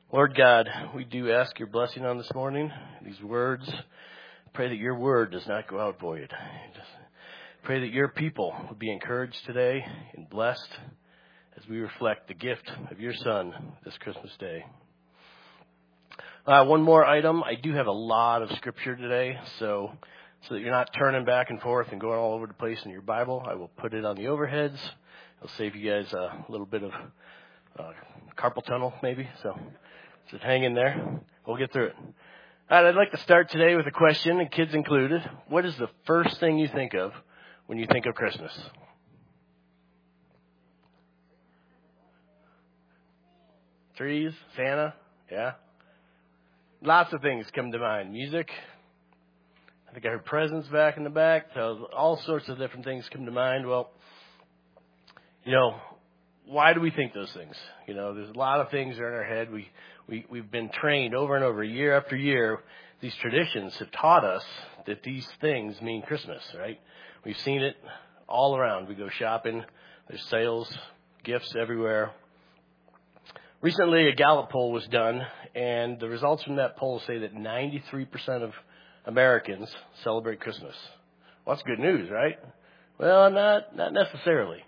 Lord God, we do ask your blessing on this morning, these words. Pray that your word does not go out void. Just pray that your people would be encouraged today and blessed as we reflect the gift of your Son this Christmas day. One more item. I do have a lot of scripture today, so that you're not turning back and forth and going all over the place in your Bible, I will put it on the overheads. It'll save you guys a little bit of carpal tunnel, maybe. So hang in there. We'll get through it. All right, I'd like to start today with a question, and kids included. What is the first thing you think of when you think of Christmas? Trees? Santa? Yeah. Lots of things come to mind. Music. I think I heard presents back in the back. So all sorts of different things come to mind. Well, why do we think those things? There's a lot of things that are in our head. We've been trained over and over, year after year. These traditions have taught us that these things mean Christmas, right? We've seen it all around. We go shopping. There's sales, gifts everywhere. Recently, a Gallup poll was done, and the results from that poll say that 93% of Americans celebrate Christmas. Well, that's good news, right? Well, not necessarily.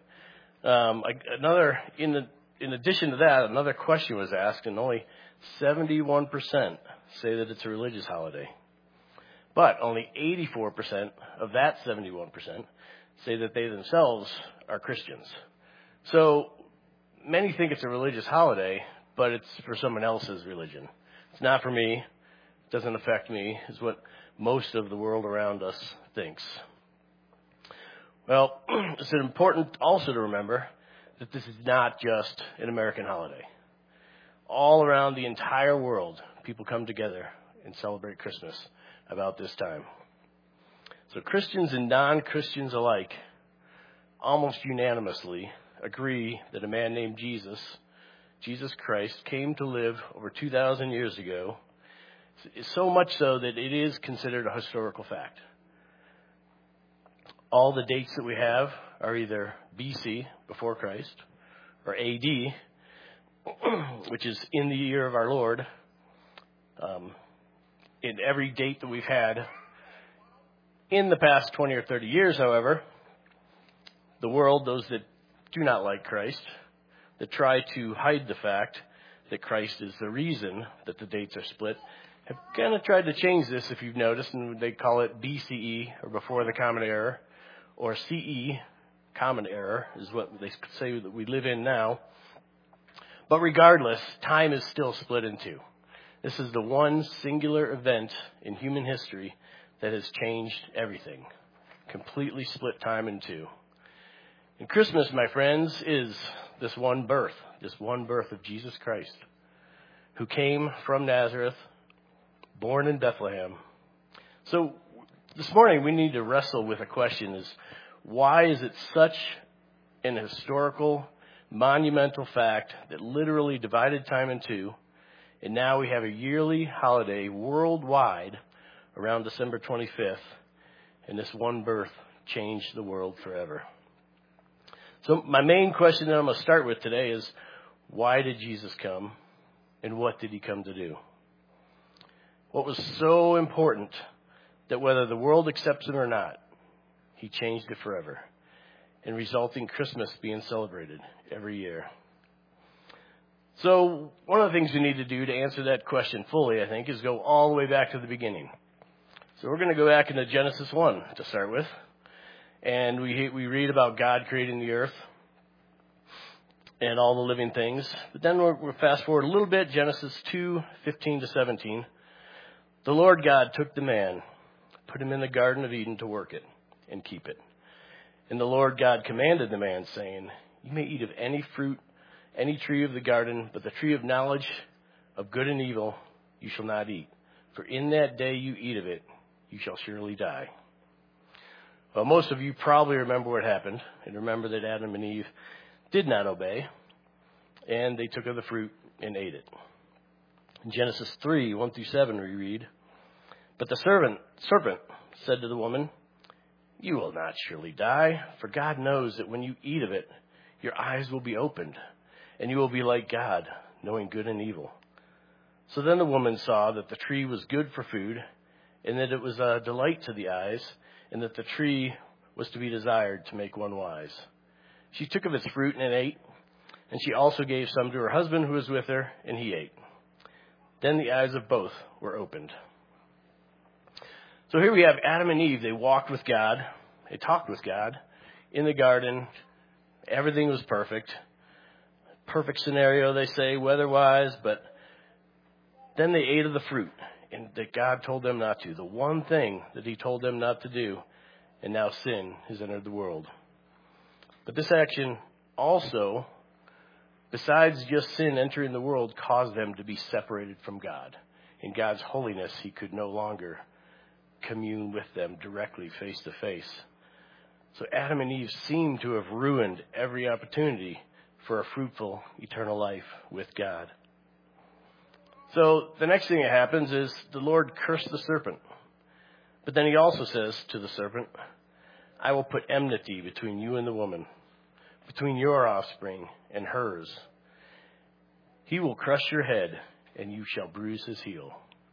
In addition to that, another question was asked, and only 71% say that it's a religious holiday. But only 84% of that 71% say that they themselves are Christians. So many think it's a religious holiday, but it's for someone else's religion. It's not for me. It doesn't affect me, is what most of the world around us thinks. Well, it's important also to remember that this is not just an American holiday. All around the entire world, people come together and celebrate Christmas about this time. So Christians and non-Christians alike almost unanimously agree that a man named Jesus Christ, came to live over 2,000 years ago, so much so that it is considered a historical fact. All the dates that we have are either BC, before Christ, or AD, which is in the year of our Lord. In every date that we've had in the past 20 or 30 years, however, the world, those that do not like Christ, that try to hide the fact that Christ is the reason that the dates are split, have kind of tried to change this, if you've noticed, and they call it BCE, or before the Common Era, or CE, Common Era, is what they say that we live in now. But regardless, time is still split in two. This is the one singular event in human history that has changed everything, completely split time in two. And Christmas, my friends, is this one birth of Jesus Christ, who came from Nazareth, born in Bethlehem. So this morning we need to wrestle with a question: is why is it such an historical, monumental fact that literally divided time in two, and now we have a yearly holiday worldwide around December 25th, and this one birth changed the world forever? So my main question that I'm going to start with today is, why did Jesus come, and what did he come to do? What was so important that whether the world accepts him or not, he changed it forever, and resulting Christmas being celebrated every year? So one of the things we need to do to answer that question fully, I think, is go all the way back to the beginning. So we're going to go back into Genesis 1 to start with. And we read about God creating the earth and all the living things. But then we'll fast forward a little bit, Genesis 2:15 to 17. The Lord God took the man, put him in the Garden of Eden to work it and keep it. And the Lord God commanded the man, saying, you may eat of any fruit, any tree of the garden, but the tree of knowledge of good and evil you shall not eat. For in that day you eat of it, you shall surely die. Well, most of you probably remember what happened, and remember that Adam and Eve did not obey, and they took of the fruit and ate it. In Genesis 3:1 through 7, we read, but the serpent said to the woman, you will not surely die, for God knows that when you eat of it, your eyes will be opened, and you will be like God, knowing good and evil. So then the woman saw that the tree was good for food, and that it was a delight to the eyes, and that the tree was to be desired to make one wise. She took of its fruit and ate, and she also gave some to her husband who was with her, and he ate. Then the eyes of both were opened. So here we have Adam and Eve. They walked with God. They talked with God in the garden. Everything was perfect. Perfect scenario, they say, weather-wise, but then they ate of the fruit and that God told them not to. The one thing that he told them not to do, and now sin has entered the world. But this action also, besides just sin entering the world, caused them to be separated from God. In God's holiness, he could no longer commune with them directly, face to face. So Adam and Eve seem to have ruined every opportunity for a fruitful eternal life with God. So the next thing that happens is the Lord cursed the serpent. But then he also says to the serpent, I will put enmity between you and the woman, between your offspring and hers. He will crush your head, and you shall bruise his heel.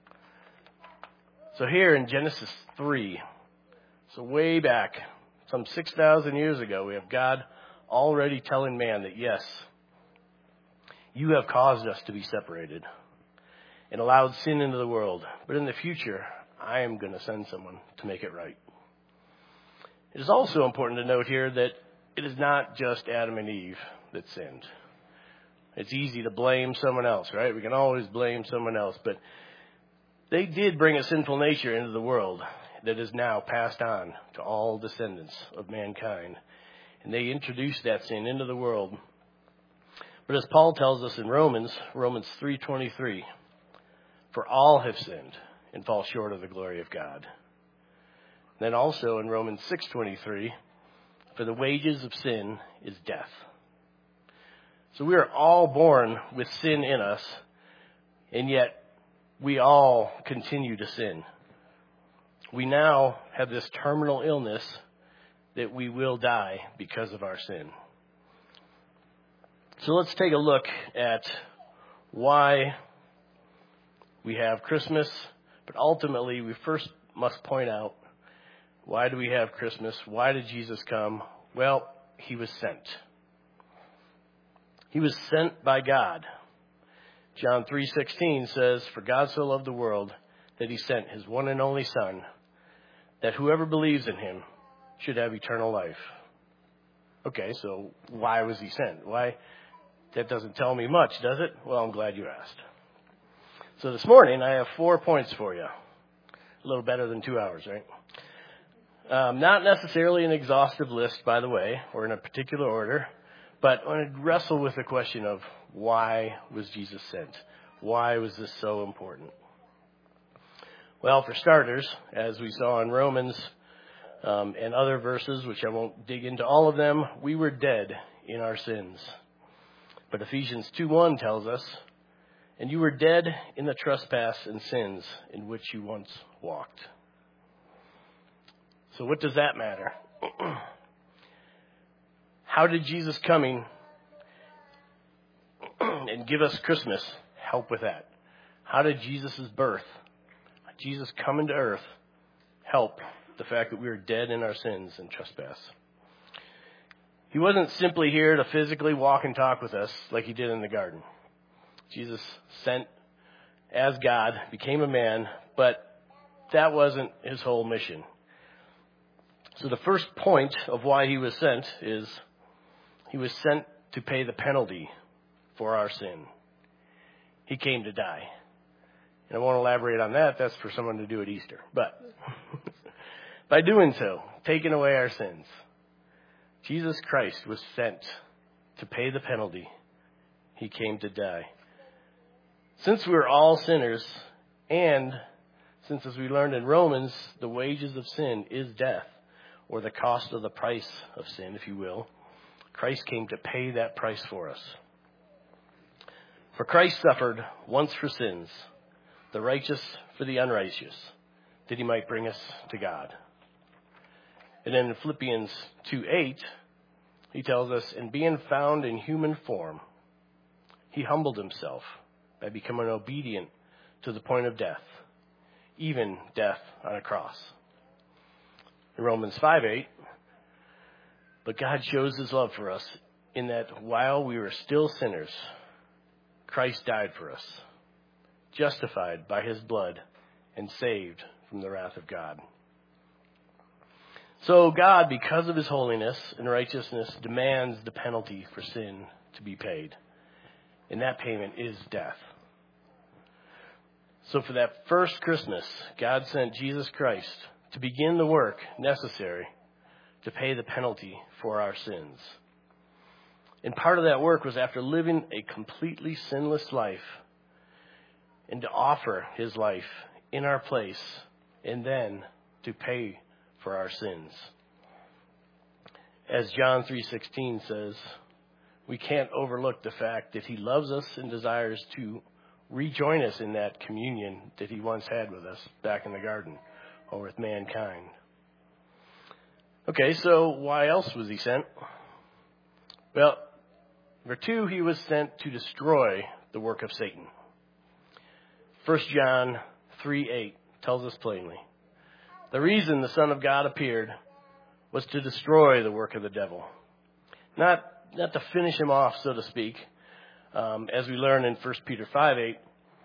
So here in Genesis 3, so way back, some 6,000 years ago, we have God already telling man that, yes, you have caused us to be separated and allowed sin into the world. But in the future, I am going to send someone to make it right. It is also important to note here that it is not just Adam and Eve that sinned. It's easy to blame someone else, right? We can always blame someone else. But they did bring a sinful nature into the world that is now passed on to all descendants of mankind. And they introduced that sin into the world. But as Paul tells us in Romans 3:23, for all have sinned and fall short of the glory of God. Then also in Romans 6:23, for the wages of sin is death. So we are all born with sin in us, and yet we all continue to sin. We now have this terminal illness that we will die because of our sin. So let's take a look at why we have Christmas, but ultimately we first must point out, why do we have Christmas? Why did Jesus come? Well, he was sent. He was sent by God. John 3:16 says, for God so loved the world that he sent his one and only Son, that whoever believes in him should have eternal life. Okay, so why was he sent? Why? That doesn't tell me much, does it? Well, I'm glad you asked. So this morning, I have 4 points for you. A little better than 2 hours, right? Not necessarily an exhaustive list, by the way, or in a particular order, but I want to wrestle with the question of why was Jesus sent? Why was this so important? Well, for starters, as we saw in Romans and other verses, which I won't dig into all of them, we were dead in our sins. But Ephesians 2:1 tells us, and you were dead in the trespass and sins in which you once walked. So what does that matter? How did Jesus coming and give us Christmas help with that? How did Jesus' birth, Jesus coming to earth, help the fact that we were dead in our sins and trespass? He wasn't simply here to physically walk and talk with us like he did in the garden. Jesus sent as God, became a man, but that wasn't his whole mission. So the first point of why he was sent is he was sent to pay the penalty for our sin. He came to die. And I won't elaborate on that. That's for someone to do at Easter. But by doing so, taking away our sins, Jesus Christ was sent to pay the penalty. He came to die. Since we're all sinners, and since, as we learned in Romans, the wages of sin is death, or the cost of the price of sin, if you will, Christ came to pay that price for us. For Christ suffered once for sins, the righteous for the unrighteous, that he might bring us to God. And then in Philippians 2:8, he tells us, and being found in human form, he humbled himself by becoming obedient to the point of death, even death on a cross. In Romans 5:8, but God shows his love for us in that while we were still sinners, Christ died for us, justified by his blood and saved from the wrath of God. So God, because of his holiness and righteousness, demands the penalty for sin to be paid. And that payment is death. So for that first Christmas, God sent Jesus Christ to begin the work necessary to pay the penalty for our sins. And part of that work was after living a completely sinless life and to offer his life in our place and then to pay for our sins. As John 3:16 says, we can't overlook the fact that he loves us and desires to rejoin us in that communion that he once had with us back in the garden or with mankind. Okay, so why else was he sent? Well, number 2, he was sent to destroy the work of Satan. 1 John 3:8 tells us plainly, the reason the Son of God appeared was to destroy the work of the devil. Not to finish him off, so to speak. As we learn in 1 Peter 5:8,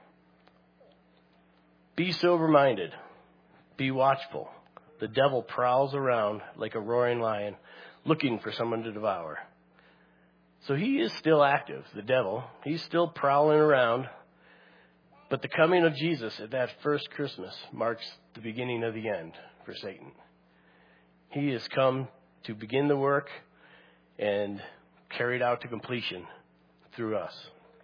be sober-minded, be watchful. The devil prowls around like a roaring lion, looking for someone to devour. So he is still active, the devil. He's still prowling around. But the coming of Jesus at that first Christmas marks the beginning of the end for Satan. He has come to begin the work and carry it out to completion through us.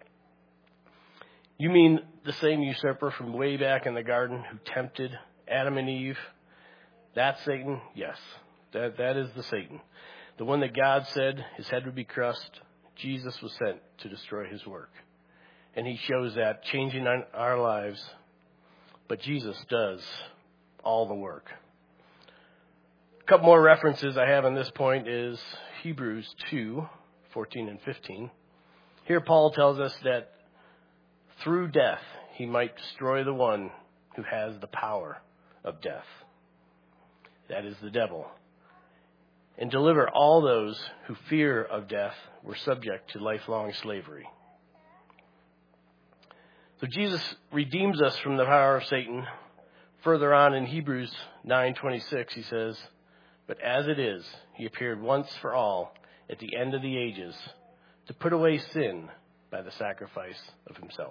You mean the same usurper from way back in the garden who tempted Adam and Eve? That's Satan? Yes, that is the Satan. The one that God said his head would be crushed. Jesus was sent to destroy his work. And he shows that, changing our lives. But Jesus does all the work. A couple more references I have on this point is Hebrews 2:14 and 15. Here Paul tells us that through death he might destroy the one who has the power of death. That is the devil. And deliver all those who fear of death were subject to lifelong slavery. So Jesus redeems us from the power of Satan. Further on in Hebrews 9:26, he says, but as it is, he appeared once for all at the end of the ages to put away sin by the sacrifice of himself.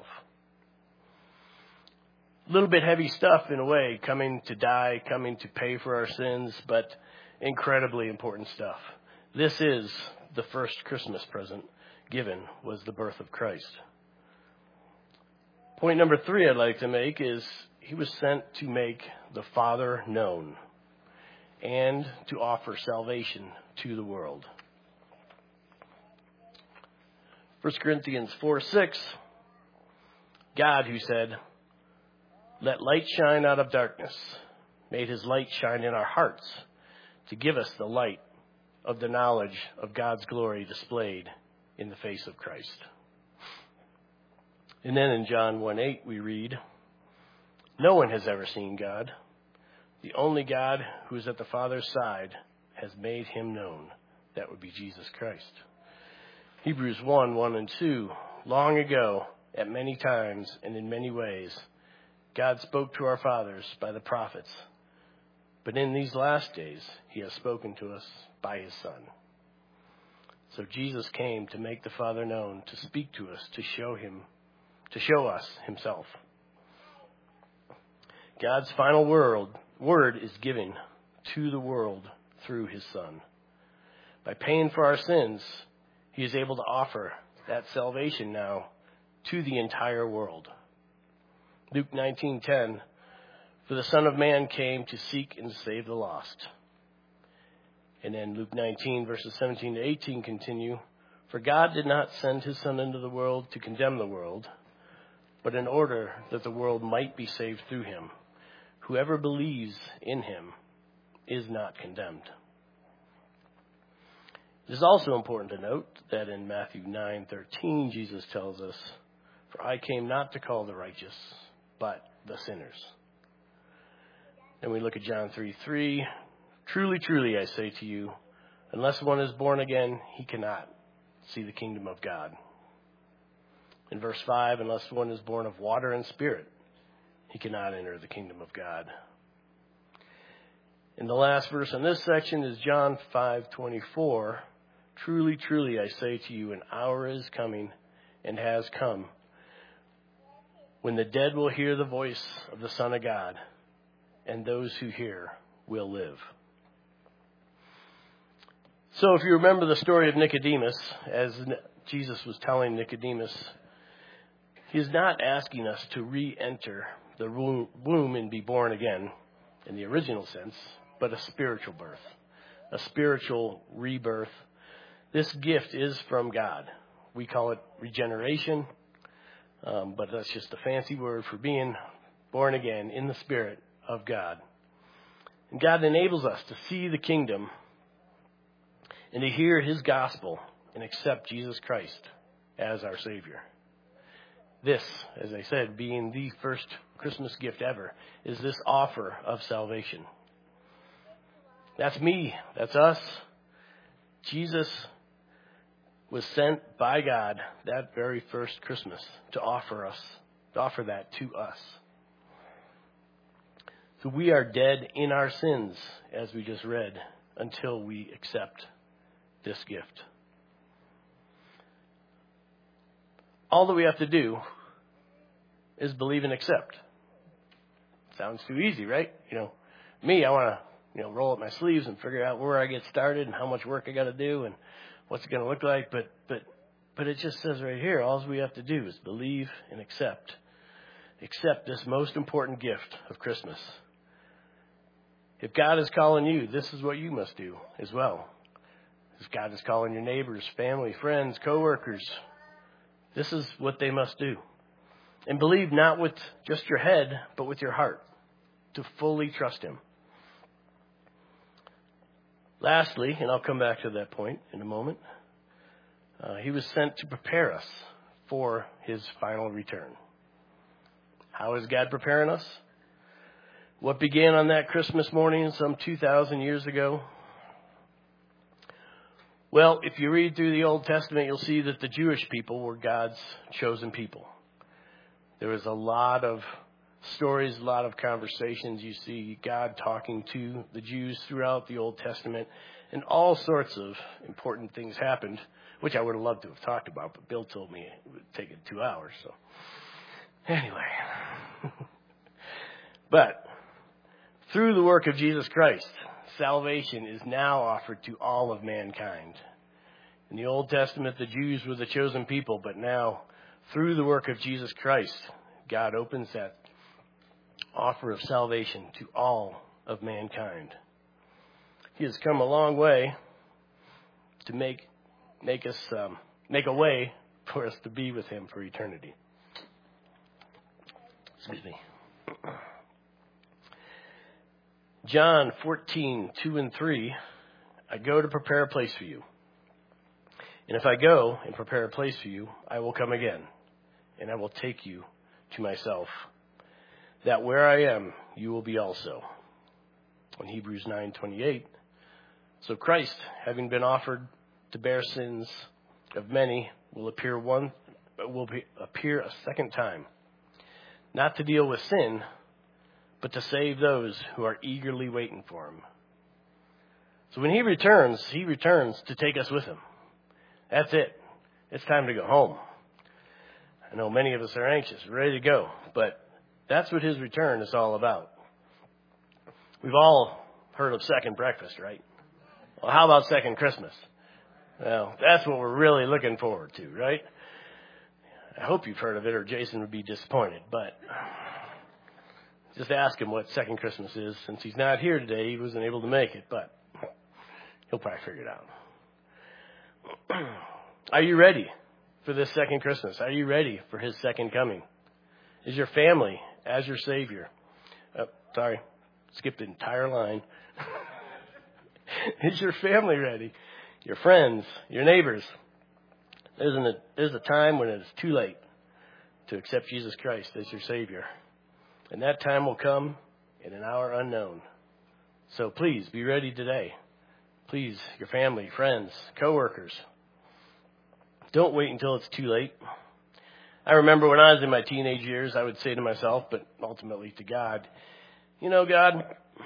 A little bit heavy stuff in a way, coming to die, coming to pay for our sins, but incredibly important stuff. This is the first Christmas present given, was the birth of Christ. Point number 3 I'd like to make is he was sent to make the Father known and to offer salvation to the world. 1 Corinthians 4:6, God who said, let light shine out of darkness, made his light shine in our hearts to give us the light of the knowledge of God's glory displayed in the face of Christ. And then in John 1:8 we read, no one has ever seen God. The only God who is at the Father's side has made him known. That would be Jesus Christ. Hebrews 1:1 and 2, long ago, at many times and in many ways, God spoke to our fathers by the prophets. But in these last days, he has spoken to us by his Son. So Jesus came to make the Father known, to speak to us, to show us himself. God's final word is given to the world through his Son. By paying for our sins, he is able to offer that salvation now to the entire world. Luke 19:10, for the Son of Man came to seek and save the lost. And then Luke 19, verses 17 to 18 continue, for God did not send his Son into the world to condemn the world, but in order that the world might be saved through him. Whoever believes in him is not condemned. It is also important to note that in Matthew 9:13, Jesus tells us, for I came not to call the righteous, but the sinners. And we look at John 3:3. Truly, truly, I say to you, unless one is born again, he cannot see the kingdom of God. In verse 5, unless one is born of water and spirit, he cannot enter the kingdom of God. And the last verse in this section is John 5:24. Truly, truly, I say to you, an hour is coming and has come when the dead will hear the voice of the Son of God, and those who hear will live. So if you remember the story of Nicodemus, as Jesus was telling Nicodemus, he's not asking us to re-enter the womb and be born again in the original sense, but a spiritual birth, a spiritual rebirth. This gift is from God. We call it regeneration, but that's just a fancy word for being born again in the Spirit of God. And God enables us to see the kingdom and to hear his gospel and accept Jesus Christ as our Savior. This, as I said, being the first Christmas gift ever, is this offer of salvation. That's me. That's us. Jesus was sent by God that very first Christmas to offer that to us. So we are dead in our sins, as we just read, until we accept this gift. All that we have to do is believe and accept. Sounds too easy, right? Me, I want to, roll up my sleeves and figure out where I get started and how much work I got to do and what's it going to look like. But it just says right here, all we have to do is believe and accept. Accept this most important gift of Christmas. If God is calling you, this is what you must do as well. If God is calling your neighbors, family, friends, coworkers, this is what they must do. And believe not with just your head, but with your heart, to fully trust him. Lastly, and I'll come back to that point in a moment, he was sent to prepare us for his final return. How is God preparing us? What began on that Christmas morning some 2,000 years ago? Well, if you read through the Old Testament, you'll see that the Jewish people were God's chosen people. There was a lot of stories, a lot of conversations. You see God talking to the Jews throughout the Old Testament, and all sorts of important things happened, which I would have loved to have talked about, but Bill told me it would take it 2 hours. So anyway, but through the work of Jesus Christ, salvation is now offered to all of mankind. In the Old Testament, the Jews were the chosen people, but now, through the work of Jesus Christ, God opens that offer of salvation to all of mankind. He has come a long way to make a way for us to be with him for eternity. Excuse me. John 14:2-3, I go to prepare a place for you. And if I go and prepare a place for you, I will come again, and I will take you to myself, that where I am, you will be also. In Hebrews 9:28, so Christ, having been offered to bear sins of many, will appear a second time, not to deal with sin, but to save those who are eagerly waiting for him. So when he returns to take us with him. That's it. It's time to go home. I know many of us are anxious, ready to go, but that's what his return is all about. We've all heard of second breakfast, right? Well, how about second Christmas? Well, that's what we're really looking forward to, right? I hope you've heard of it, or Jason would be disappointed, but just ask him what second Christmas is. Since he's not here today, he wasn't able to make it, but he'll probably figure it out. Are you ready for this second Christmas? Are you ready for his second coming? Is your family as your Savior? Skipped the entire line. Is your family ready? Your friends, your neighbors. There's a time when it is too late to accept Jesus Christ as your Savior. And that time will come in an hour unknown. So please be ready today. Please, your family, friends, coworkers, don't wait until it's too late. I remember when I was in my teenage years, I would say to myself, but ultimately to God, you know, God,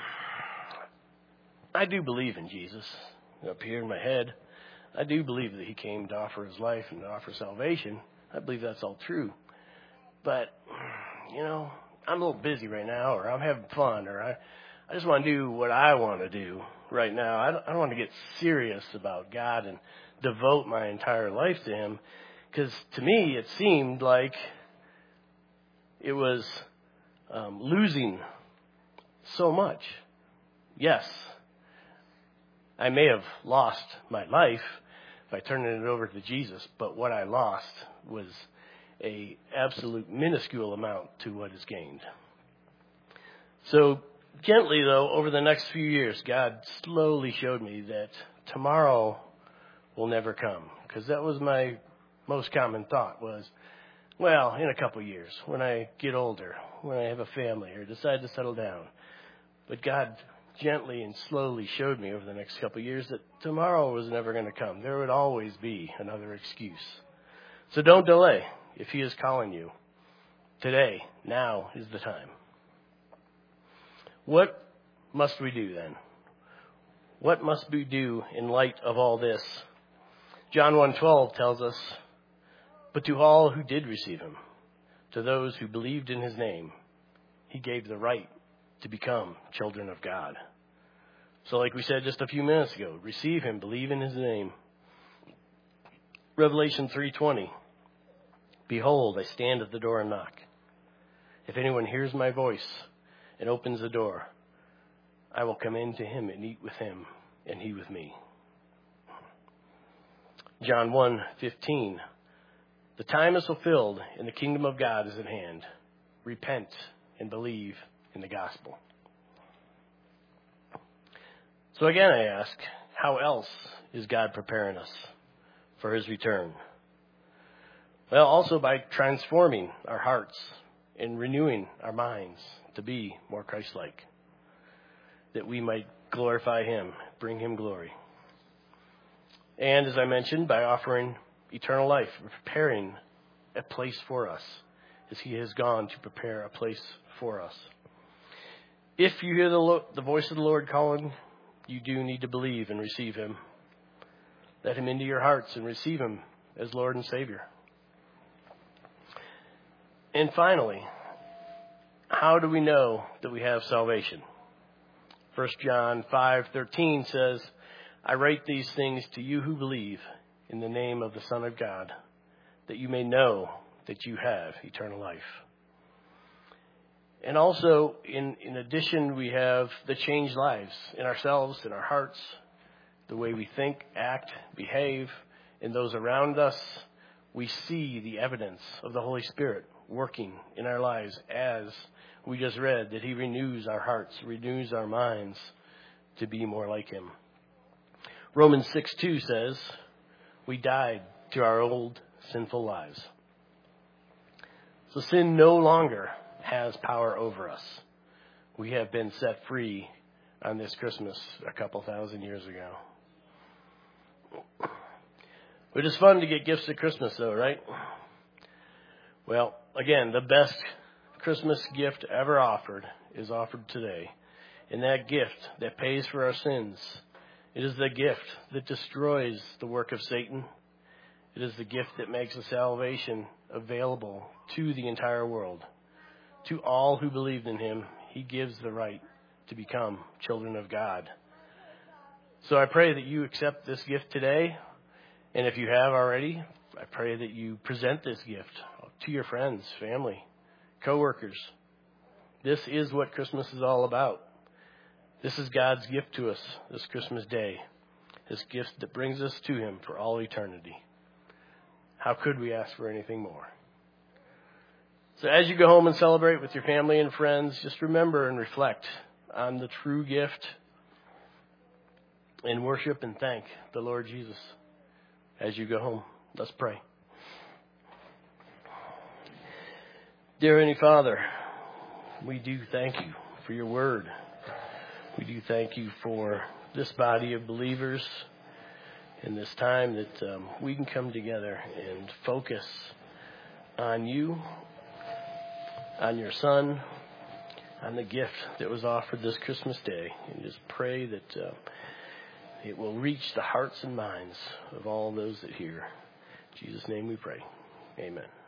I do believe in Jesus up here in my head. I do believe that he came to offer his life and to offer salvation. I believe that's all true. But, you know, I'm a little busy right now, or I'm having fun, or I just want to do what I want to do right now. I don't want to get serious about God and devote my entire life to him, because to me it seemed like it was losing so much. Yes, I may have lost my life by turning it over to Jesus, but what I lost was a absolute minuscule amount to what is gained. So gently, though, over the next few years, God slowly showed me that tomorrow will never come, because that was my most common thought was, well, in a couple years, when I get older, when I have a family or decide to settle down. But God gently and slowly showed me over the next couple of years that tomorrow was never going to come. There would always be another excuse. So don't delay if he is calling you. Today, now is the time. What must we do then? What must we do in light of all this? John 1:12 tells us, but to all who did receive him, to those who believed in his name, he gave the right to become children of God. So like we said just a few minutes ago, receive him, believe in his name. Revelation 3:20, behold, I stand at the door and knock. If anyone hears my voice and opens the door, I will come in to him and eat with him and he with me. John 1:15, the time is fulfilled and the kingdom of God is at hand. Repent and believe in the gospel. So again, I ask, how else is God preparing us for his return? Well, also by transforming our hearts and renewing our minds to be more Christ-like, that we might glorify him, bring him glory. And as I mentioned, by offering eternal life, preparing a place for us, as he has gone to prepare a place for us. If you hear the voice of the Lord calling, you do need to believe and receive him. Let him into your hearts and receive him as Lord and Savior. And finally, how do we know that we have salvation? 1 John 5:13 says, I write these things to you who believe in the name of the Son of God, that you may know that you have eternal life. And also, in addition, we have the changed lives in ourselves, in our hearts, the way we think, act, behave, in those around us. We see the evidence of the Holy Spirit working in our lives, as we just read, that he renews our hearts, renews our minds to be more like him. Romans 6:2 says, we died to our old sinful lives. So sin no longer has power over us. We have been set free on this Christmas a couple thousand years ago. It is fun to get gifts at Christmas though, right? Well, again, the best Christmas gift ever offered is offered today. And that gift that pays for our sins, it is the gift that destroys the work of Satan. It is the gift that makes the salvation available to the entire world. To all who believed in him, he gives the right to become children of God. So I pray that you accept this gift today. And if you have already, I pray that you present this gift to your friends, family, coworkers. This is what Christmas is all about. This is God's gift to us this Christmas day. This gift that brings us to him for all eternity. How could we ask for anything more? So as you go home and celebrate with your family and friends, just remember and reflect on the true gift and worship and thank the Lord Jesus as you go home. Let's pray. Dear Heavenly Father, We do thank you for your word. We do thank you for this body of believers in this time that we can come together and focus on you, on your Son, on the gift that was offered this Christmas Day, and just pray that it will reach the hearts and minds of all those that hear. In Jesus' name we pray. Amen.